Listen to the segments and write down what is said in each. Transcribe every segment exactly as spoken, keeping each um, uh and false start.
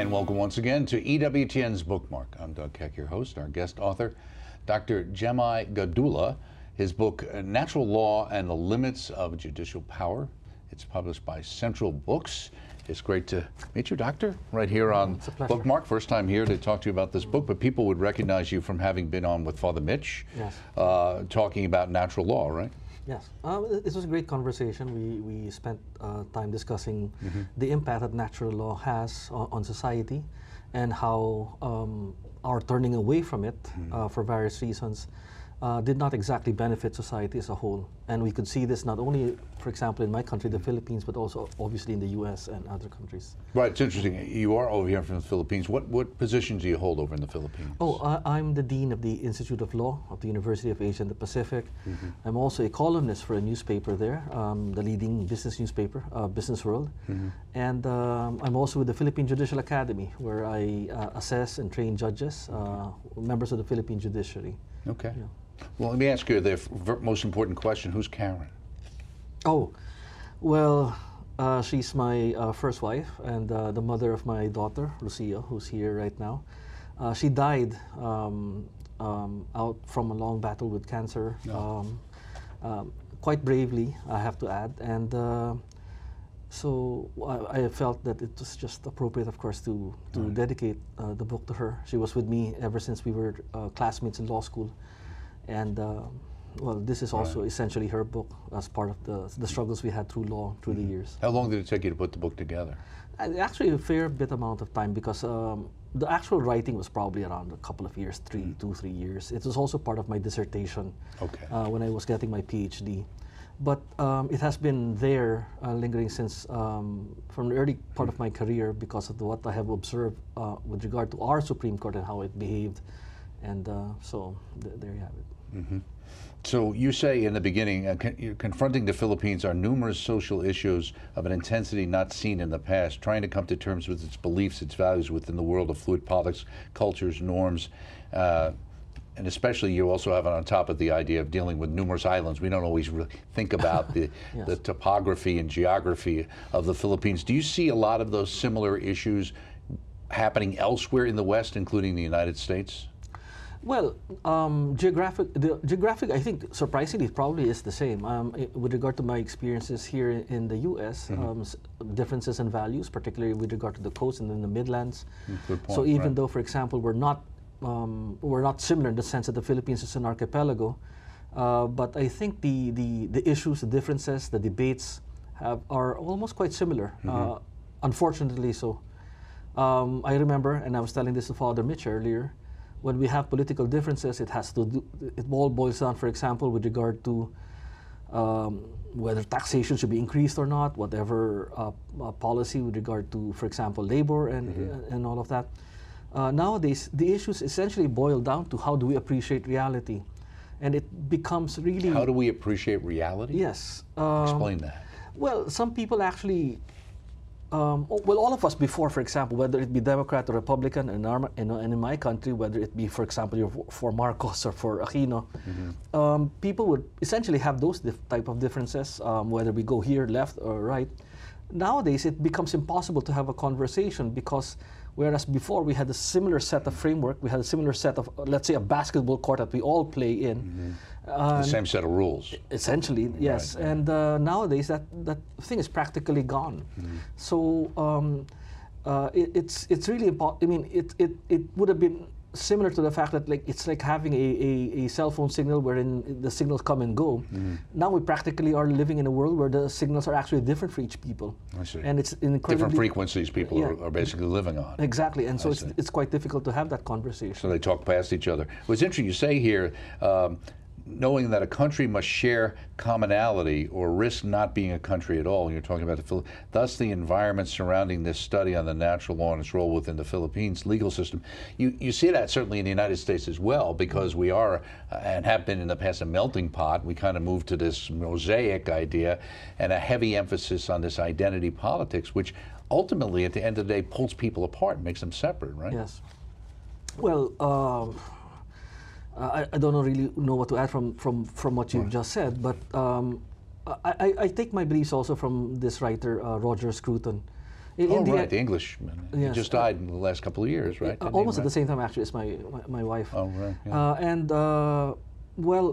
and welcome once again to E W T N's Bookmark. I'm Doug Keck, your host. Our guest author, Doctor Jemai Gudula. His book, Natural Law and the Limits of Judicial Power. It's published by Central Books. It's great to meet you, Doctor, right here on Bookmark. First time here to talk to you about this book, but people would recognize you from having been on with Father Mitch, yes. uh, talking about natural law, right? Yes. Uh, this was a great conversation. We, we spent uh, time discussing mm-hmm. the impact that natural law has on, on society and how um, our turning away from it mm-hmm. uh, for various reasons Uh, did not exactly benefit society as a whole. And we could see this not only, for example, in my country, the Philippines, but also obviously in the U S and other countries. Right, it's interesting. You are over here from the Philippines. What, what positions do you hold over in the Philippines? Oh, uh, I'm the Dean of the Institute of Law of the University of Asia and the Pacific. Mm-hmm. I'm also a columnist for a newspaper there, um, the leading business newspaper, uh, Business World. Mm-hmm. And um, I'm also with the Philippine Judicial Academy, where I uh, assess and train judges, uh, members of the Philippine judiciary. Okay. Yeah. Well, let me ask you the f most important question. Who's Karen? Oh, well, uh, she's my uh, first wife and uh, the mother of my daughter, Lucia, who's here right now. Uh, she died um, um, out from a long battle with cancer, no. um, um, quite bravely, I have to add. And uh, so I, I felt that it was just appropriate, of course, to, to right. dedicate uh, the book to her. She was with me ever since we were uh, classmates in law school. And uh, well, this is also right. essentially her book as part of the, the struggles we had through law through mm-hmm. the years. How long did it take you to put the book together? Actually, a fair bit amount of time, because um, the actual writing was probably around a couple of years, three, mm. two, three years. It was also part of my dissertation okay. uh, when I was getting my PhD. But um, it has been there, uh, lingering since um, from the early part mm. of my career, because of the, what I have observed uh, with regard to our Supreme Court and how it behaved. And uh, so th there you have it. Mm-hmm. So you say in the beginning, uh, con you're confronting the Philippines are numerous social issues of an intensity not seen in the past, trying to come to terms with its beliefs, its values within the world of fluid politics, cultures, norms, uh, and especially you also have it on top of the idea of dealing with numerous islands. We don't always really think about the, yes. the topography and geography of the Philippines. Do you see a lot of those similar issues happening elsewhere in the West, including the United States? Well, um, geographic, the geographic, I think, surprisingly, probably is the same. Um, it, with regard to my experiences here in, in the U S, mm-hmm. um, s differences in values, particularly with regard to the coast and then the Midlands. Good point, so even right. though, for example, we're not um, we're not similar in the sense that the Philippines is an archipelago, uh, but I think the, the the issues, the differences, the debates have are almost quite similar. Mm-hmm. uh, unfortunately, so. Um, I remember, and I was telling this to Father Mitch earlier. When we have political differences, it has to do, it all boils down, for example, with regard to um, whether taxation should be increased or not, whatever uh, uh, policy with regard to, for example, labor and, mm-hmm. and all of that. Uh, nowadays, the issues essentially boil down to how do we appreciate reality. And it becomes really... How do we appreciate reality? Yes. Um, Explain that. Well, some people actually... Um, well, all of us before, for example, whether it be Democrat or Republican, and in, in, in my country, whether it be, for example, you're for Marcos or for Aquino, mm-hmm. um, people would essentially have those type of differences, um, whether we go here, left or right. Nowadays, it becomes impossible to have a conversation because whereas before we had a similar set of framework, we had a similar set of, let's say, a basketball court that we all play in. Mm-hmm. Um, the same set of rules. Essentially, yes. Right. And uh, nowadays, that, that thing is practically gone. Mm-hmm. So um, uh, it, it's it's really important. I mean, it, it, it would have been similar to the fact that like it's like having a, a, a cell phone signal wherein the signals come and go. Mm-hmm. Now we practically are living in a world where the signals are actually different for each people. I see. And it's incredibly... Different frequencies people yeah. are, are basically living on. Exactly, and so it's, it's quite difficult to have that conversation. So they talk past each other. What's interesting you say here, um, knowing that a country must share commonality or risk not being a country at all. You're talking about the Philippines. Thus, the environment surrounding this study on the natural law and its role within the Philippines legal system. You, you see that certainly in the United States as well, because we are, uh, and have been in the past, a melting pot. We kind of moved to this mosaic idea and a heavy emphasis on this identity politics, which ultimately, at the end of the day, pulls people apart and makes them separate, right? Yes. Well, um, I, I don't know really know what to add from, from, from what you've just said, but um, I, I, I take my beliefs also from this writer, uh, Roger Scruton. In, Oh, in the right, end- the Englishman. He Yes, just uh, died in the last couple of years, right? Uh, Didn't he, almost at the right? same time, actually, as my my, my wife. Oh, right. Yeah. Uh, and uh, well,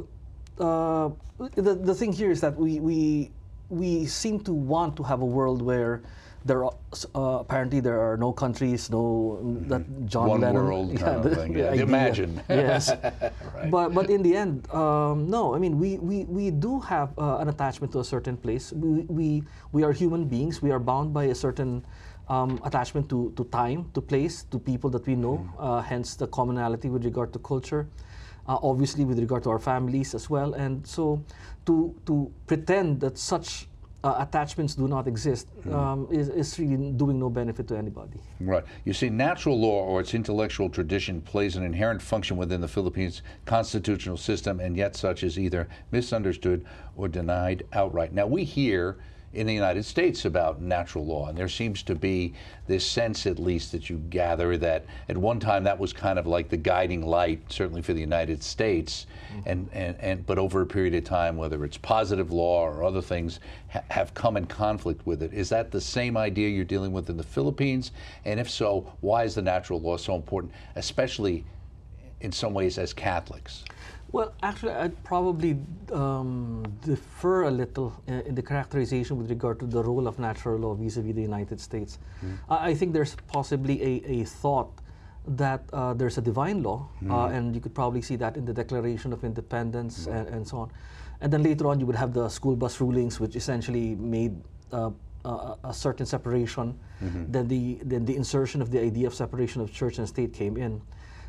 uh, the the thing here is that we we we seem to want to have a world where there are uh, apparently there are no countries, no that John One Lennon, world kind of the- thing, the yeah. idea. Imagine. Yes, Right. but but in the end, um, no. I mean, we we, we do have uh, an attachment to a certain place. We, we we are human beings. We are bound by a certain um, attachment to, to time, to place, to people that we know. Uh, hence the commonality with regard to culture. Uh, obviously, with regard to our families as well. And so, to to pretend that such uh, attachments do not exist um, is, is really doing no benefit to anybody. Right. You see, natural law or its intellectual tradition plays an inherent function within the Philippines constitutional system, and yet such is either misunderstood or denied outright. Now, we hear in the United States about natural law, and there seems to be this sense, at least, that you gather that at one time that was kind of like the guiding light, certainly for the United States, mm-hmm. and, and, and but over a period of time, whether it's positive law or other things, ha have come in conflict with it. Is that the same idea you're dealing with in the Philippines? And if so, why is the natural law so important, especially in some ways as Catholics? Well, actually, I'd probably um, defer a little uh, in the characterization with regard to the role of natural law vis-a-vis the United States. Mm. I, I think there's possibly a, a thought that uh, there's a divine law, mm. uh, and you could probably see that in the Declaration of Independence mm. and, and so on. And then later on, you would have the school bus rulings, which essentially made uh, uh, a certain separation. Mm-hmm. Then the then the insertion of the idea of separation of church and state came in.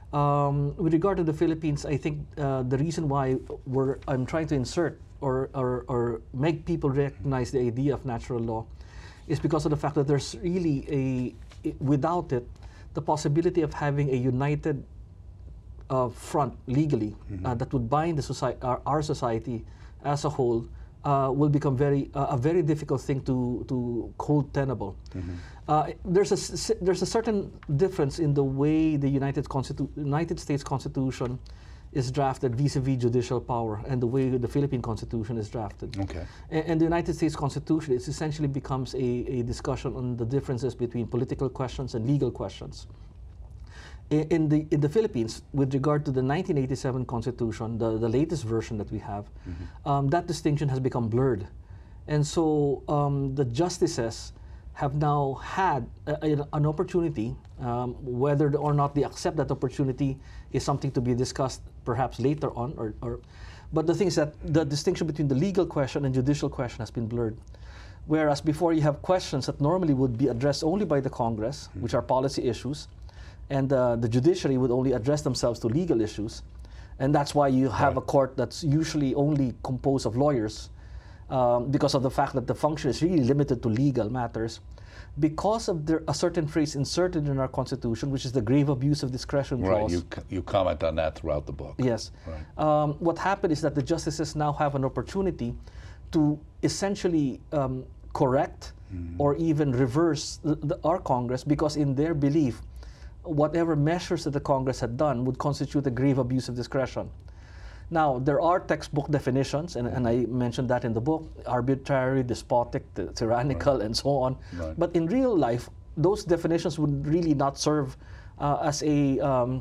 Um, with regard to the Philippines, I think uh, the reason why we're, I'm trying to insert or, or, or make people recognize the idea of natural law is because of the fact that there's really a, without it, the possibility of having a united uh, front legally mm-hmm. uh, that would bind the society, our, our society as a whole uh, will become very uh, a very difficult thing to to hold tenable. Mm-hmm. uh, there's a there's a certain difference in the way the United Constitu- United States Constitution is drafted vis-a-vis judicial power and the way the Philippine Constitution is drafted. Okay. And, and the United States Constitution, it essentially becomes a, a discussion on the differences between political questions and legal questions. In the in the Philippines, with regard to the nineteen eighty-seven Constitution, the, the latest version that we have, mm-hmm. um, that distinction has become blurred. And so um, the justices have now had a, a, an opportunity, um, whether or not they accept that opportunity is something to be discussed perhaps later on. Or, or, but the thing is that the distinction between the legal question and judicial question has been blurred. Whereas before you have questions that normally would be addressed only by the Congress, mm-hmm. which are policy issues, and uh, the judiciary would only address themselves to legal issues. And that's why you have right. a court that's usually only composed of lawyers, um, because of the fact that the function is really limited to legal matters. Because of the, a certain phrase inserted in our Constitution, which is the grave abuse of discretion right. clause. You, you comment on that throughout the book. Yes. Right. Um, what happened is that the justices now have an opportunity to essentially um, correct mm. or even reverse the, the, our Congress, because in their belief, whatever measures that the Congress had done would constitute a grave abuse of discretion. Now, there are textbook definitions, and, and I mentioned that in the book, arbitrary, despotic, tyrannical, right. and so on. Right. But in real life, those definitions would really not serve uh, as a, um,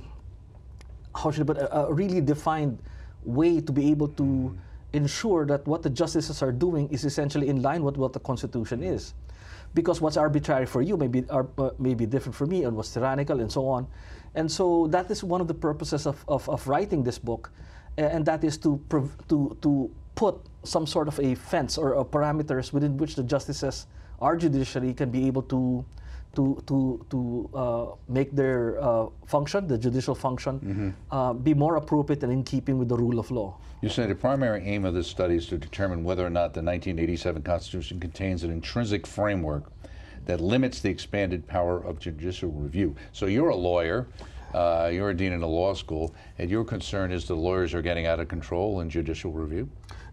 how should I put it, a, a really defined way to be able to mm. ensure that what the justices are doing is essentially in line with what the Constitution is. Because what's arbitrary for you may be, uh, may be different for me, and what's tyrannical, and so on. And so that is one of the purposes of, of, of writing this book, and that is to, to, to put some sort of a fence or a parameters within which the justices, our judiciary, can be able to, to, to, to uh, make their uh, function, the judicial function, mm-hmm. uh, be more appropriate and in keeping with the rule of law. You say the primary aim of this study is to determine whether or not the nineteen eighty-seven Constitution contains an intrinsic framework that limits the expanded power of judicial review. So you're a lawyer, uh, you're a dean in a law school, and your concern is the lawyers are getting out of control in judicial review?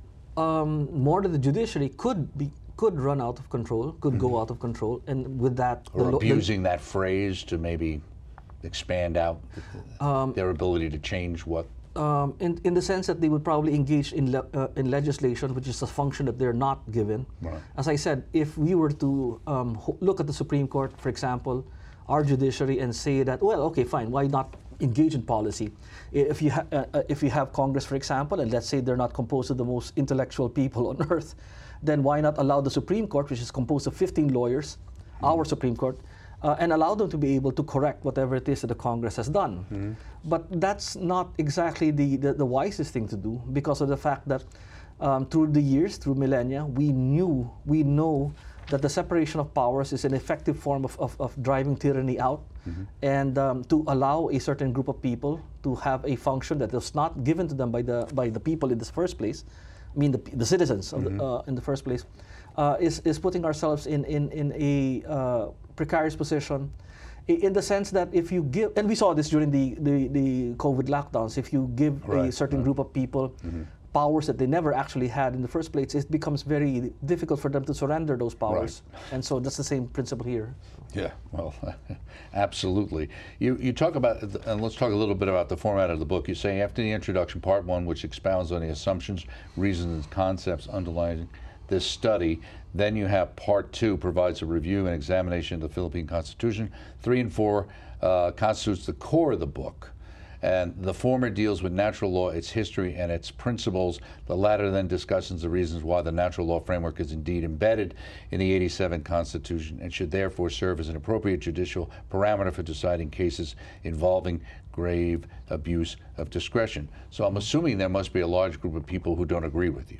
Um, more than the judiciary could be could run out of control, could mm-hmm. go out of control, and with that, or the abusing the, that phrase to maybe expand out um, their ability to change what um, in, in the sense that they would probably engage in, le uh, in legislation, which is a function that they're not given. Right. As I said, if we were to um, look at the Supreme Court, for example, our judiciary, and say that, well, okay, fine, why not engage in policy? If you, ha uh, if you have Congress, for example, and let's say they're not composed of the most intellectual people on earth, then why not allow the Supreme Court, which is composed of fifteen lawyers, mm-hmm. our Supreme Court, uh, and allow them to be able to correct whatever it is that the Congress has done. Mm-hmm. But that's not exactly the, the, the wisest thing to do, because of the fact that um, through the years, through millennia, we knew, we know that the separation of powers is an effective form of, of, of driving tyranny out, mm-hmm. and um, to allow a certain group of people to have a function that was not given to them by the, by the people in the first place, I mean the, the citizens of mm-hmm. the, uh, in the first place, uh, is, is putting ourselves in, in, in a uh, precarious position, in the sense that if you give, and we saw this during the, the, the COVID lockdowns, if you give right. a certain right. group of people mm-hmm. powers that they never actually had in the first place, it becomes very difficult for them to surrender those powers. Right. And so that's the same principle here. Yeah, well, absolutely. You, you talk about, and let's talk a little bit about the format of the book. You say after the introduction, part one, which expounds on the assumptions, reasons, and concepts underlying this study, then you have part two, provides a review and examination of the Philippine Constitution. Three and four uh, constitutes the core of the book. And the former deals with natural law, its history, and its principles. The latter then discusses the reasons why the natural law framework is indeed embedded in the eighty-seven Constitution and should therefore serve as an appropriate judicial parameter for deciding cases involving grave abuse of discretion. So I'm assuming there must be a large group of people who don't agree with you.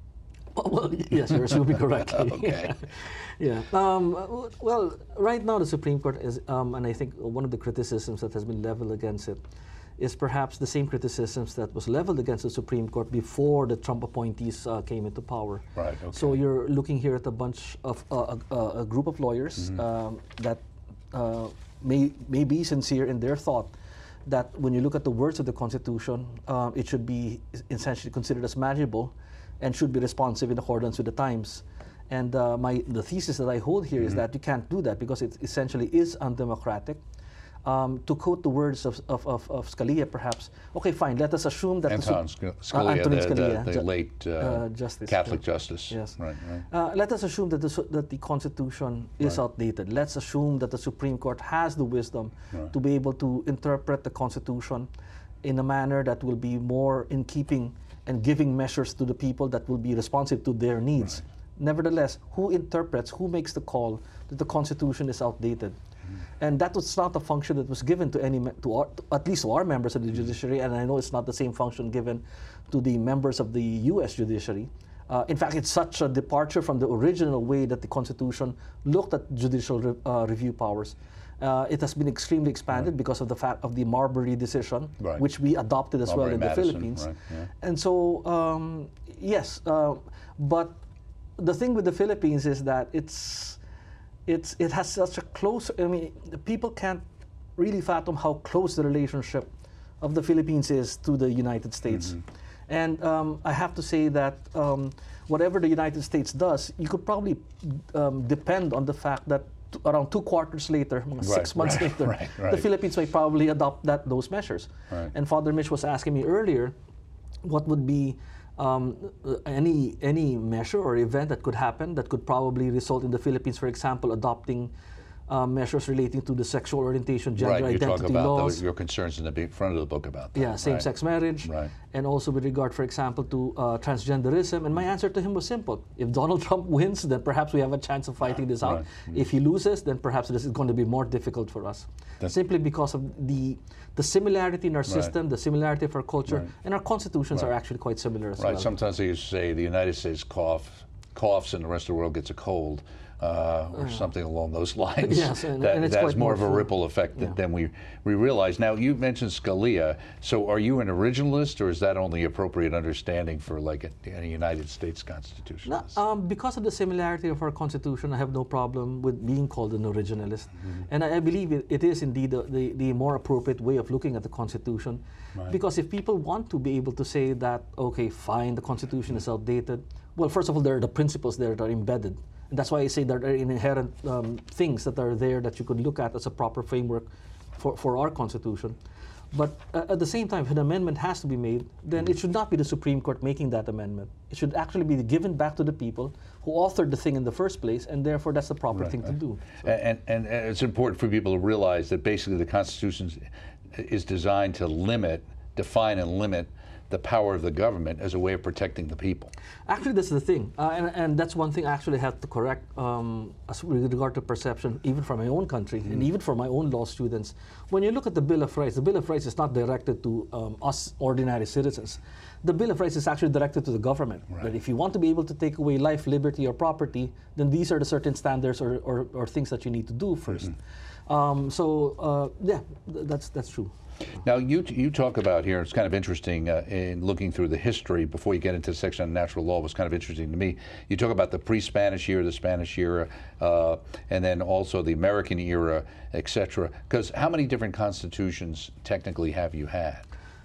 Well, yes, you're assuming correctly. Okay. Yeah. Um, well, right now the Supreme Court is, um, and I think one of the criticisms that has been leveled against it is perhaps the same criticisms that was leveled against the Supreme Court before the Trump appointees uh, came into power. Right. Okay. So you're looking here at a bunch of uh, a, a group of lawyers mm-hmm. um, that uh, may may be sincere in their thought that when you look at the words of the Constitution, um, it should be essentially considered as manageable and should be responsive in accordance with the times. And uh, my the thesis that I hold here mm-hmm. is that you can't do that because it essentially is undemocratic. Um, to quote the words of, of, of, of Scalia, perhaps, okay, fine, let us assume that Anton the, Scalia, uh, Antonin the, Scalia, the, the late uh, uh, justice, Catholic yeah. justice. Yes. Right, right. Uh, let us assume that the, that the Constitution is right. outdated. Let's assume that the Supreme Court has the wisdom right. to be able to interpret the Constitution in a manner that will be more in keeping and giving measures to the people that will be responsive to their needs. Right. Nevertheless, who interprets, who makes the call that the Constitution is outdated? Mm-hmm. And that was not a function that was given to any, to, our, to at least to our members of the mm-hmm. judiciary, and I know it's not the same function given to the members of the U S judiciary. Uh, in fact, it's such a departure from the original way that the Constitution looked at judicial re uh, review powers. Uh, it has been extremely expanded right. because of the fact of the Marbury decision, right. which we adopted as Marbury well in Madison, the Philippines. Right, yeah. And so, um, yes, uh, but the thing with the Philippines is that it's, it's, it has such a close, I mean, people can't really fathom how close the relationship of the Philippines is to the United States. Mm-hmm. And um, I have to say that um, whatever the United States does, you could probably um, depend on the fact that t around two quarters later, right, six months right, later, right, right. the Philippines may probably adopt that those measures. Right. And Father Mitch was asking me earlier, what would be um, any any measure or event that could happen that could probably result in the Philippines, for example, adopting Uh, measures relating to the sexual orientation, gender right, you identity talk about laws. Those, your concerns in the front of the book about that. Yeah, same-sex right. marriage, right. and also with regard, for example, to uh, transgenderism. And my answer to him was simple. If Donald Trump wins, then perhaps we have a chance of fighting this out. Right. If he loses, then perhaps this is going to be more difficult for us. That's simply because of the the similarity in our system, right. the similarity of our culture, right. and our constitutions right. are actually quite similar as right. well. Sometimes they used to say the United States cough, coughs and the rest of the world gets a cold. Uh, or yeah. something along those lines. Yes, and, that, and it's that's quite more of a full. ripple effect yeah. than we, we realize. Now, you mentioned Scalia. So are you an originalist, or is that only appropriate understanding for like a, a United States Constitution? No, um, because of the similarity of our Constitution, I have no problem with being called an originalist. Mm-hmm. And I, I believe it, it is indeed the, the, the more appropriate way of looking at the Constitution. Right. Because if people want to be able to say that, okay, fine, the Constitution mm-hmm. is outdated, well, first of all, there are the principles there that are embedded. And that's why I say there are inherent um, things that are there that you could look at as a proper framework for, for our Constitution. But uh, at the same time, if an amendment has to be made, then it should not be the Supreme Court making that amendment. It should actually be given back to the people who authored the thing in the first place, and therefore that's the proper Right. thing to do. So, And, and, and it's important for people to realize that basically the Constitution is designed to limit, define and limit the power of the government as a way of protecting the people. actually, that's the thing, uh, and, and that's one thing I actually have to correct um, as with regard to perception, even from my own country and even for my own law students. When you look at the Bill of Rights, the Bill of Rights is not directed to um, us ordinary citizens. The Bill of Rights is actually directed to the government. Right. That if you want to be able to take away life, liberty, or property, then these are the certain standards or, or, or things that you need to do first. Um, so uh, yeah, th- that's that's true. Now, you you talk about here, it's kind of interesting uh, in looking through the history before you get into the section on natural law was kind of interesting to me. You talk about the pre-Spanish era, the Spanish era, uh, and then also the American era, et cetera. Because how many different constitutions technically have you had?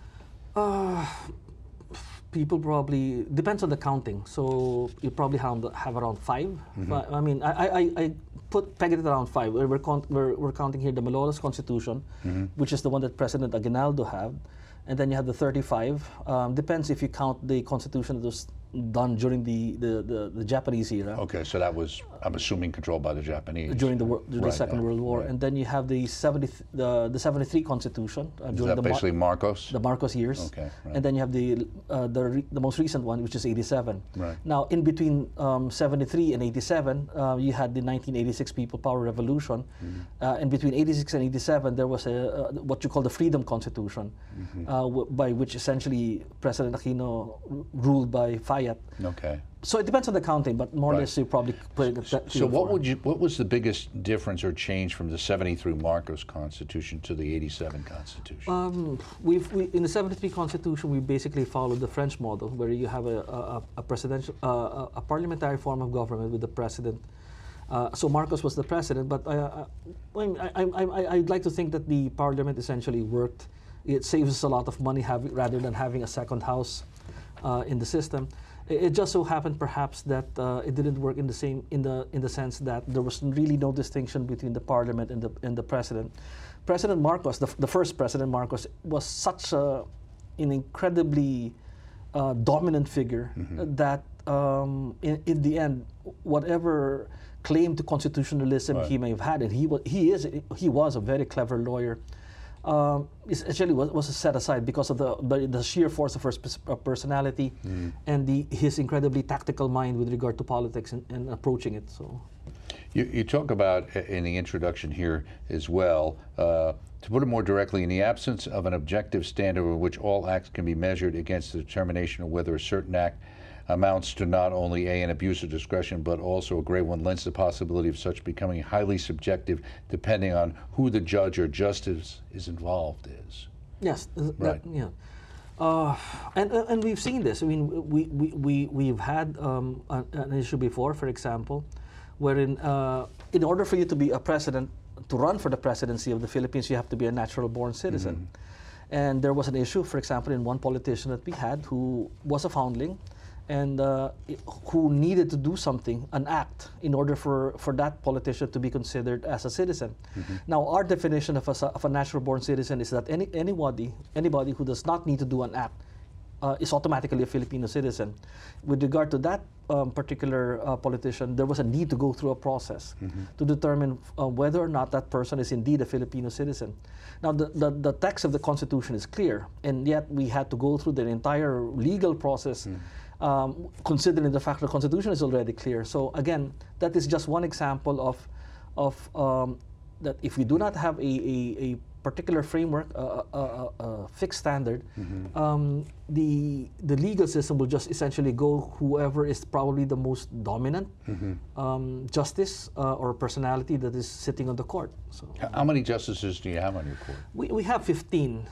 People probably depends on the counting. So you probably have, have around five. But, I mean, I, I, I put peg it around five. We're, we're, count, we're, we're counting here the Malolos Constitution, which is the one that President Aguinaldo had, and then you have the thirty-five. Um, depends if you count the constitution that was done during the, the, the, the Japanese era. Okay, so that was, I'm assuming, controlled by the Japanese. During the, wor- during Right, the Second uh, World War, right. and then you have the seventy the the seventy-three Constitution uh, Is during that the Mar- basically Marcos? the Marcos years, Okay, right. and then you have the uh, the re- the most recent one, which is eighty-seven. Right. Now, in between um, seventy-three and eighty-seven, uh, you had the nineteen eighty-six People Power Revolution, Mm-hmm. uh, and between eighty-six and eighty-seven, there was a uh, what you call the Freedom Constitution, Mm-hmm. uh, w- by which essentially President Aquino r- ruled by fiat. Okay. So it depends on the counting, but more or Right. less you probably put it at that three So or what four. would you? What was the biggest difference or change from the seventy-three Marcos Constitution to the eighty-seven Constitution? Um, we've, we, in the seventy-three Constitution, we basically followed the French model, where you have a, a, a presidential, uh, a, a parliamentary form of government with the president. Uh, so Marcos was the president, but I, I, I, I, I'd like to think that the parliament essentially worked. It saves us a lot of money having, rather than having a second house uh, in the system. It, it just so happened, perhaps, that uh, it didn't work in the same in the in the sense that there was really no distinction between the parliament and the and the president. President Marcos, the, the first President Marcos, was such a, an incredibly uh, dominant figure that um, in, in the end, whatever claim to constitutionalism Right. he may have had, and he was he is he was a very clever lawyer. Um, essentially was, was set aside because of the the, the sheer force of her sp- uh, personality and the his incredibly tactical mind with regard to politics and, and approaching it. So. You, you talk about uh, in the introduction here as well, uh, to put it more directly, in the absence of an objective standard in which all acts can be measured against the determination of whether a certain act amounts to not only A, an abuse of discretion, but also a grave one, lends the possibility of such becoming highly subjective depending on who the judge or justice is involved is. Yes, th- Right. that, yeah. Uh, and, uh, and we've seen this. I mean, we, we, we, we've had um, an, an issue before, for example, wherein uh, in order for you to be a president, to run for the presidency of the Philippines, you have to be a natural-born citizen. And there was an issue, for example, in one politician that we had who was a foundling, and uh, i- who needed to do something, an act, in order for, for that politician to be considered as a citizen. Now, our definition of a, s- of a natural-born citizen is that any, anybody, anybody who does not need to do an act uh, is automatically a Filipino citizen. With regard to that um, particular uh, politician, there was a need to go through a process to determine uh, whether or not that person is indeed a Filipino citizen. Now, the, the, the text of the Constitution is clear, and yet we had to go through the entire legal process um, considering the fact the Constitution is already clear. So again, that is just one example of, of um, that if we do not have a, a, a particular framework, a, a, a, a fixed standard, um, the the legal system will just essentially go whoever is probably the most dominant um, justice uh, or personality that is sitting on the court. So H- How many justices do you have on your court? we, we have fifteen.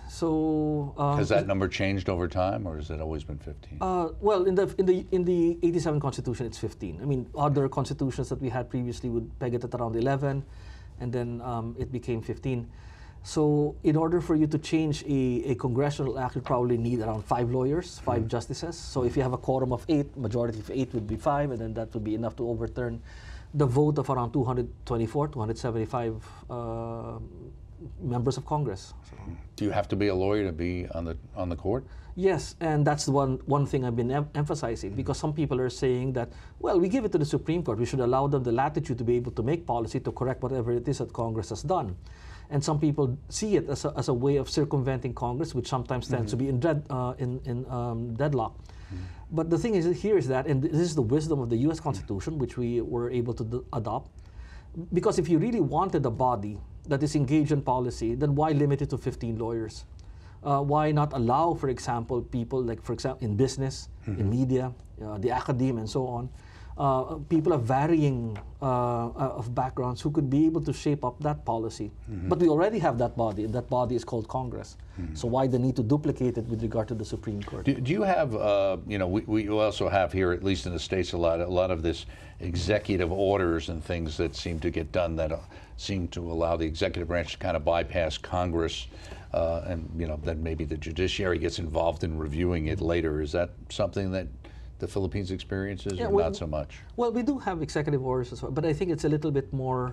So um, Has that number changed over time, or has it always been fifteen? Uh, well, in the in the in the eighty-seven Constitution, it's fifteen. I mean, other constitutions that we had previously would peg it at around eleven, and then um, it became fifteen. So, in order for you to change a, a congressional act, you probably need around five lawyers, five justices. So, if you have a quorum of eight, majority of eight would be five, and then that would be enough to overturn the vote of around two hundred twenty-four, two hundred seventy-five uh, members of Congress. So. Do you have to be a lawyer to be on the on the court? Yes, and that's the one one thing I've been em- emphasizing, because some people are saying that, well, we give it to the Supreme Court. We should allow them the latitude to be able to make policy to correct whatever it is that Congress has done. And some people see it as a, as a way of circumventing Congress, which sometimes tends Mm-hmm. to be in, dread, uh, in, in um, deadlock. Mm-hmm. But the thing is here is that, and this is the wisdom of the U S Constitution, which we were able to d- adopt, because if you really wanted a body that is engaged in policy, then why limit it to fifteen lawyers? Uh, why not allow, for example, people like, for example, in business, mm-hmm. in media, uh, the academe, and so on, uh, people of varying uh, of backgrounds who could be able to shape up that policy. Mm-hmm. But we already have that body, and that body is called Congress. Mm-hmm. So why the need to duplicate it with regard to the Supreme Court? Do, do you have, uh, you know, we, we also have here, at least in the States, a lot, a lot of this executive orders and things that seem to get done that uh, seem to allow the executive branch to kind of bypass Congress. Uh, and you know, then maybe the judiciary gets involved in reviewing it later. Is that something that the Philippines experiences, yeah, or well, not so much? Well, we do have executive orders as well, but I think it's a little bit more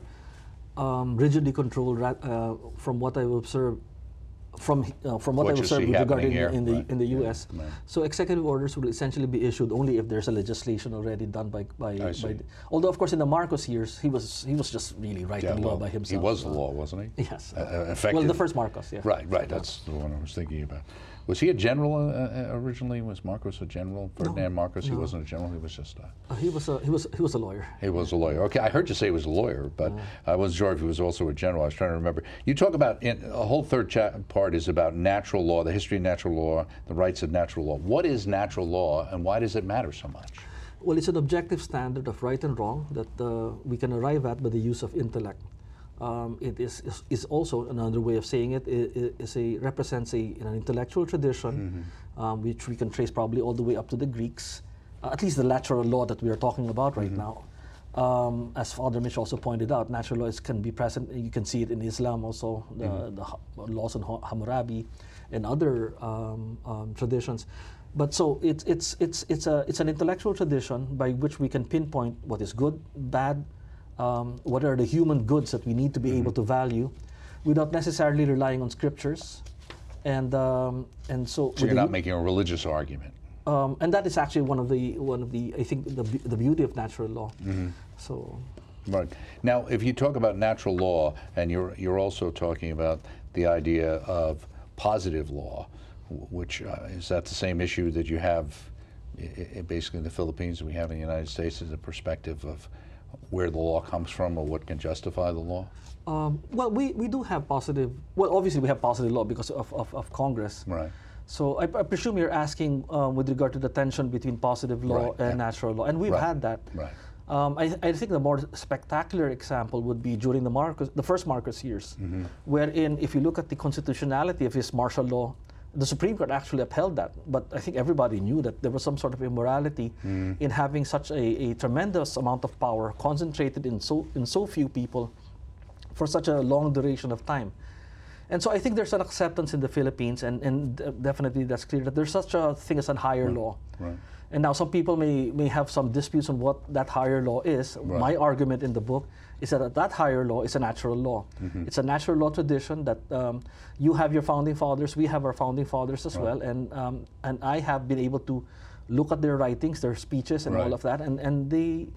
um, rigidly controlled uh, from what I've observed. From uh, from what, what I've observed with regard in, in the right. in the U S. Yeah. Right. So executive orders will essentially be issued only if there's a legislation already done by by. by the, although of course in the Marcos years he was he was just really writing yeah, well, law by himself. He was so. the law, wasn't he? Yes. Uh, uh, effective. Well, the first Marcos, yeah. Right, right. That's the one I was thinking about. Was he a general uh, uh, originally? Was Marcos a general? Ferdinand no, Marcos? No. He wasn't a general. He was just a. Uh, he was a he was he was a lawyer. He was a lawyer. Okay, I heard you say he was a lawyer, but uh, I wasn't sure if he was also a general. I was trying to remember. You talk about in, a whole third cha- part is about natural law, the history of natural law, the rights of natural law. What is natural law, and why does it matter so much? Well, it's an objective standard of right and wrong that uh, we can arrive at by the use of intellect. Um, it is, is is also another way of saying it. It is a represents a an intellectual tradition, mm-hmm. um, which we can trace probably all the way up to the Greeks, uh, at least the natural law that we are talking about right mm-hmm. now. Um, as Father Mitch also pointed out, natural laws can be present. You can see it in Islam also, the, mm-hmm. the laws on Hammurabi, and other um, um, traditions. But so it's it's it's it's a it's an intellectual tradition by which we can pinpoint what is good, bad. Um, what are the human goods that we need to be mm-hmm. able to value, without necessarily relying on scriptures, and um, and so. So you're not making a religious argument. Um, and that is actually one of the one of the I think the the beauty of natural law. Mm-hmm. So. Right. Now, if you talk about natural law, and you're you're also talking about the idea of positive law, which uh, is that the same issue that you have I- I basically in the Philippines and we have in the United States, as a perspective of where the law comes from or what can justify the law? Um, well, we, we do have positive, well, obviously we have positive law because of, of, of Congress. Right. So I, I presume you're asking um, with regard to the tension between positive law Right. and Yeah. natural law, and we've Right. had that. Right. Um, I, I think the more spectacular example would be during the Marcos, the first Marcos years, mm-hmm. wherein if you look at the constitutionality of his martial law, the Supreme Court actually upheld that. But I think everybody knew that there was some sort of immorality mm. in having such a, a tremendous amount of power concentrated in so in so few people for such a long duration of time. And so I think there's an acceptance in the Philippines, and, and definitely that's clear, that there's such a thing as a higher right. law. Right. And now some people may, may have some disputes on what that higher law is. Right. My argument in the book is that that higher law is a natural law. Mm-hmm. It's a natural law tradition that um, you have your founding fathers, we have our founding fathers as right. well, and um, and I have been able to look at their writings, their speeches, and right. all of that, and, and they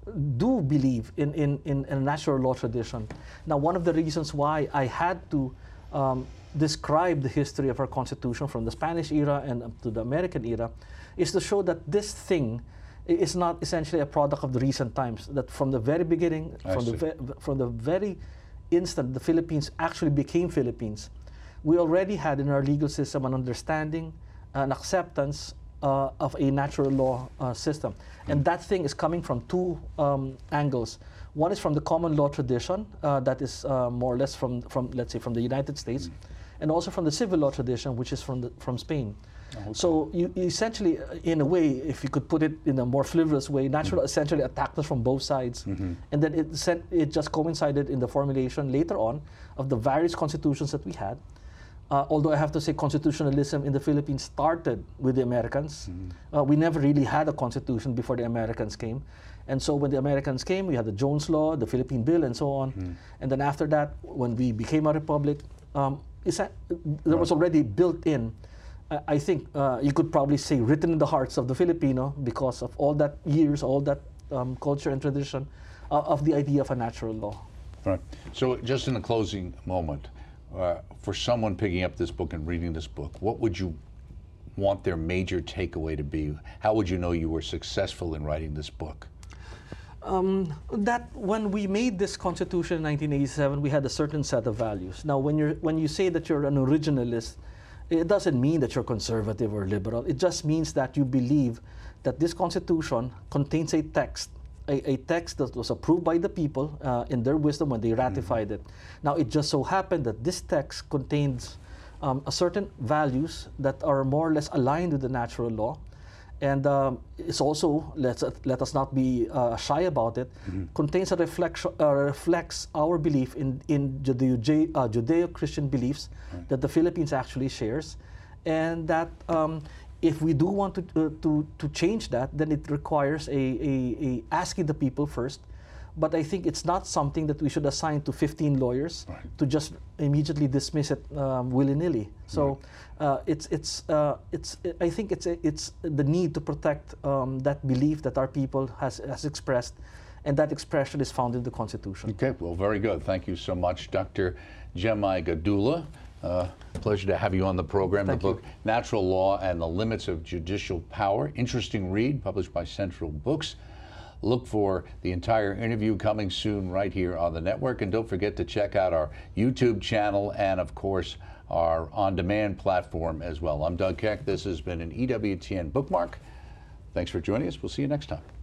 do believe in, in, in a natural law tradition. Now, one of the reasons why I had to um, describe the history of our Constitution from the Spanish era and up to the American era is to show that this thing is not essentially a product of the recent times, that from the very beginning, I from see. the, ve- from the very instant the Philippines actually became Philippines, we already had in our legal system an understanding, an acceptance uh, of a natural law uh, system. Mm. And that thing is coming from two um, angles. One is from the common law tradition, uh, that is uh, more or less from, from, let's say, from the United States, mm. and also from the civil law tradition, which is from, the, from Spain. Okay. So you essentially, in a way, if you could put it in a more frivolous way, natural mm-hmm. essentially attacked us from both sides. Mm-hmm. And then it, sent, it just coincided in the formulation later on of the various constitutions that we had. Uh, although I have to say constitutionalism in the Philippines started with the Americans. Mm-hmm. uh, we never really had a constitution before the Americans came. And so when the Americans came, we had the Jones Law, the Philippine Bill, and so on. Mm-hmm. And then after that, when we became a republic, um, a, there was already built in, uh, I think uh, you could probably say written in the hearts of the Filipino because of all that years, all that um, culture and tradition uh, of the idea of a natural law. Right. So just in the closing moment, uh, for someone picking up this book and reading this book, what would you want their major takeaway to be? How would you know you were successful in writing this book? Um, that when we made this Constitution in nineteen eighty-seven, we had a certain set of values. Now, when you're when you say that you're an originalist, it doesn't mean that you're conservative or liberal. It just means that you believe that this Constitution contains a text, a, a text that was approved by the people uh, in their wisdom when they ratified mm-hmm. it. Now, it just so happened that this text contains um, a certain values that are more or less aligned with the natural law. And um, it's also, let's, uh, let us not be uh, shy about it, mm-hmm. contains a reflection, uh, reflects our belief in, in Judeo, uh, Judeo-Christian beliefs right. that the Philippines actually shares. And that um, if we do want to, uh, to, to change that, then it requires a, a, a asking the people first. But I think it's not something that we should assign to fifteen lawyers right. to just immediately dismiss it um, willy-nilly. So right. uh, it's it's uh, it's I think it's it's the need to protect um, that belief that our people has has expressed, and that expression is found in the Constitution. Okay, well, very good. Thank you so much, Doctor Jemai Gadula. Uh, pleasure to have you on the program. Thank the book, you. Natural Law and the Limits of Judicial Power. Interesting read, published by Central Books. Look for the entire interview coming soon right here on the network. And don't forget to check out our YouTube channel and, of course, our on-demand platform as well. I'm Doug Keck. This has been an E W T N Bookmark. Thanks for joining us. We'll see you next time.